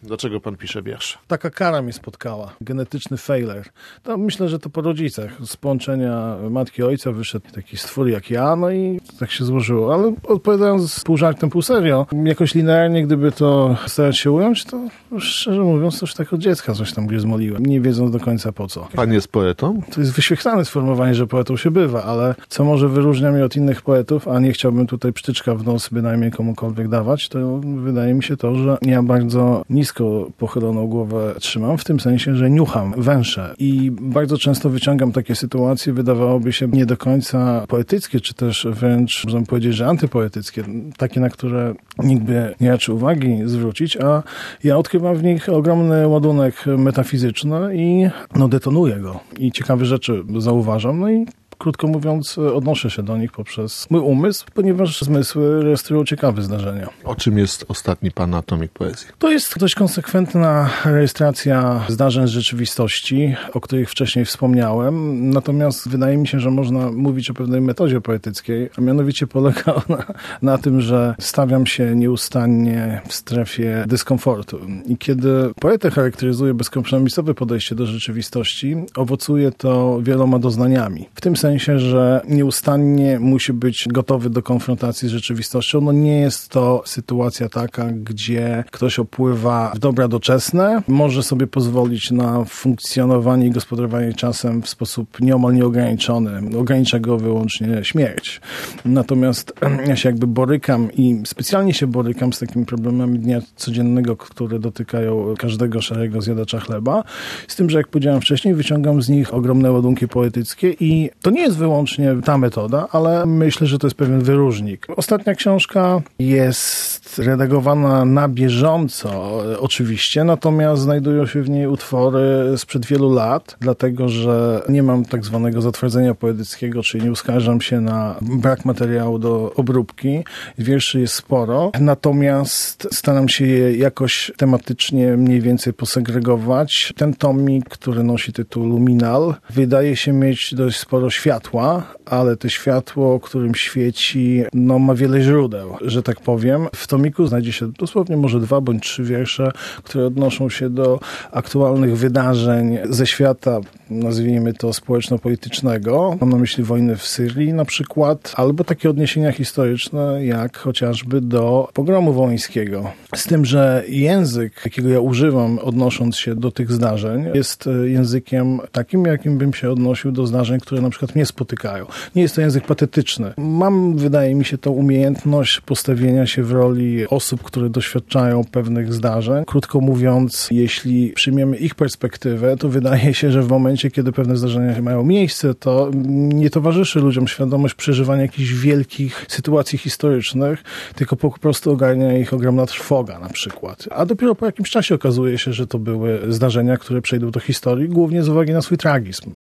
Dlaczego pan pisze wiersze? Taka kara mnie spotkała. Genetyczny failure. To myślę, że to po rodzicach. Z połączenia matki i ojca wyszedł taki stwór jak ja, no i tak się złożyło. Ale odpowiadając pół żartem, pół serio, jakoś linearnie, gdyby to starać się ująć, to szczerze mówiąc, to już tak od dziecka coś tam gryzmoliłem, nie wiedząc do końca po co. Pan jest poetą? To jest wyświetlane sformułowanie, że poetą się bywa, ale co może wyróżnia mnie od innych poetów, a nie chciałbym tutaj psztyczka w nos bynajmniej komukolwiek dawać, to wydaje mi się to, że ja bardzo nisko pochyloną głowę trzymam, w tym sensie, że niucham, węszę i bardzo często wyciągam takie sytuacje, wydawałoby się nie do końca poetyckie, czy też wręcz, można powiedzieć, że antypoetyckie, takie, na które nikt by nie raczył uwagi zwrócić, a ja odkrywam w nich ogromny ładunek metafizyczny i detonuję go i ciekawe rzeczy zauważam, no i krótko mówiąc, odnoszę się do nich poprzez mój umysł, ponieważ zmysły rejestrują ciekawe zdarzenia. O czym jest ostatni pana tomik poezji? To jest dość konsekwentna rejestracja zdarzeń z rzeczywistości, o których wcześniej wspomniałem. Natomiast wydaje mi się, że można mówić o pewnej metodzie poetyckiej, a mianowicie polega ona na tym, że stawiam się nieustannie w strefie dyskomfortu. I kiedy poetę charakteryzuje bezkompromisowe podejście do rzeczywistości, owocuje to wieloma doznaniami. W tym sensie, że nieustannie musi być gotowy do konfrontacji z rzeczywistością. No nie jest to sytuacja taka, gdzie ktoś opływa w dobra doczesne, może sobie pozwolić na funkcjonowanie i gospodarowanie czasem w sposób nieomal nieograniczony. Ogranicza go wyłącznie śmierć. Natomiast ja się jakby borykam i specjalnie się borykam z takimi problemami dnia codziennego, które dotykają każdego szarego zjadacza chleba. Z tym, że jak powiedziałem wcześniej, wyciągam z nich ogromne ładunki poetyckie i to nie jest wyłącznie ta metoda, ale myślę, że to jest pewien wyróżnik. Ostatnia książka jest redagowana na bieżąco, oczywiście, natomiast znajdują się w niej utwory sprzed wielu lat, dlatego, że nie mam tak zwanego zatwardzenia poetyckiego, czyli nie uskarżam się na brak materiału do obróbki. Wierszy jest sporo, natomiast staram się je jakoś tematycznie mniej więcej posegregować. Ten tomik, który nosi tytuł Luminal, wydaje się mieć dość sporo światła, ale to światło, którym świeci, ma wiele źródeł, że tak powiem. W tomiku znajdzie się dosłownie może 2 bądź 3 wiersze, które odnoszą się do aktualnych wydarzeń ze świata, nazwijmy to społeczno-politycznego. Mam na myśli wojny w Syrii na przykład, albo takie odniesienia historyczne, jak chociażby do pogromu wołyńskiego. Z tym, że język, jakiego ja używam, odnosząc się do tych zdarzeń, jest językiem takim, jakim bym się odnosił do zdarzeń, które na przykład mnie spotykają. Nie jest to język patetyczny. Mam, wydaje mi się, tą umiejętność postawienia się w roli osób, które doświadczają pewnych zdarzeń. Krótko mówiąc, jeśli przyjmiemy ich perspektywę, to wydaje się, że w momencie, kiedy pewne zdarzenia mają miejsce, to nie towarzyszy ludziom świadomość przeżywania jakichś wielkich sytuacji historycznych, tylko po prostu ogarnia ich ogromna trwoga na przykład. A dopiero po jakimś czasie okazuje się, że to były zdarzenia, które przejdą do historii, głównie z uwagi na swój tragizm.